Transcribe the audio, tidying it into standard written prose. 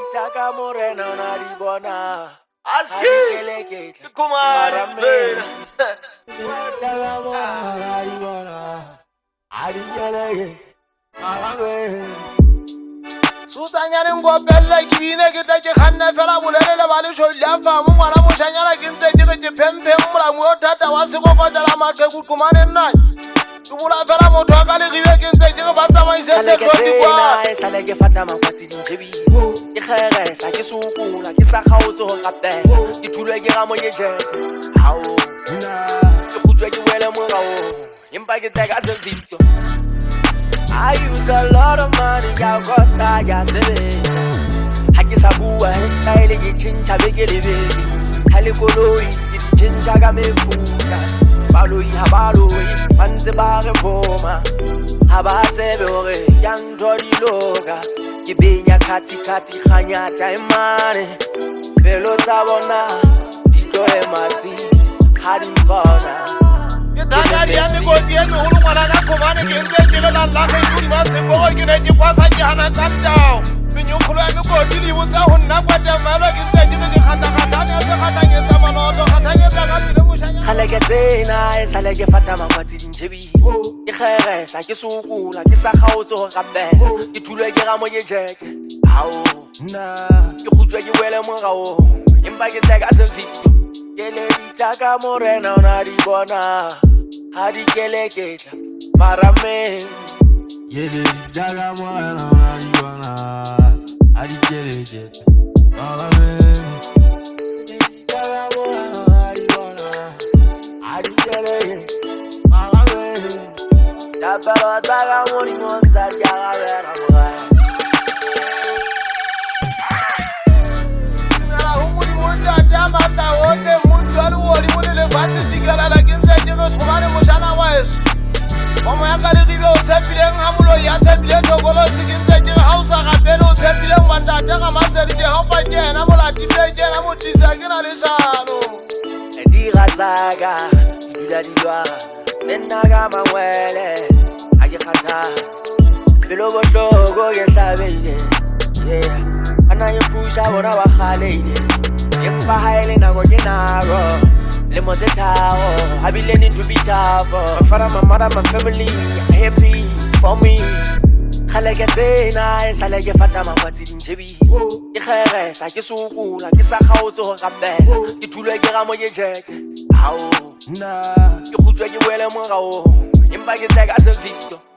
Taka morena unalibona Aski Kumar Susanyane ngopella kibine kita ke khanna fela bolele le bale sho le afa mo ngwana mo shanyana ke ntse ke phemphe mola mo thata wa se go fotela mathe ku kumane nna ke mola fela motho ka le ribe ke ntse ke ba tsamaisetse tlodi kwa sale ke fata makwatsi dintlebi ke khere sa ke sukula ke sa khaotse ho gape ke thulwe ke ga mo ye jete hao ke khutswe ke wele mo gao empa ke teka se video. I use a lot of money, ya costa, ya se ve. Haki sabua, style, ye chincha, bege leve. Hali koloi, ye chincha, game fuga. Baloi, habaloi, manze bare foma. Habate vore, yang dodi loga. Ye benya kati, khanya, taimane. Velo tabona, dito emati, hadi bona. Dagari amigo dienu hulu mwana kumane kinze jile la lake yuri masimbo kine jikwasa jihana kantao Minyukulu amigo dili wuza hunna kwa demelo kinze jile khata nyase khata nyeza manoto khata nyeza kapile mushanya Khaleke tsena saleke fata makwatsi dintlebi ke khere sa ke sukula ke sa khaotse ho gape ke thulwe ke ga mo ye jeke hao ke khutswe ke wele mo gao empa ke teka se video ke le ditaka morena ona di bona Hadi keleketla marame Yele jaga mwana unalibona Hadi keleketla marame Jaga mwana unalibona Hadi keleketla marame Dabalo taga moni monza jaga vera mwana Mera humuri monda dama ta wote mundaru wori mulele vati digala la kinze jino tumane moshana waes Omo yakale ribe otepile ngamulo ya tepile tokolo sikinze jino hausa kapelo otepile mwanda daga maseri de hopa jena mola tipe jena mutisa kina lisano Ndira zaga idula dilwa Nenaga mawele Age khata Bilo botlogo ke hlabele Yeah Ana yepusha bona ba khaleile Empa haele nako ke nako Le mo tsetao habile ni to be tough for my mother my family happy for me Khaleke tsena sale ke fata makwatsi dintlebi ke khere sa ke sukula ke sa khaotse ho gape ke thulwe ke ga mo ye jeke hao ke khutswe ke wele mo gao empa ke teka se video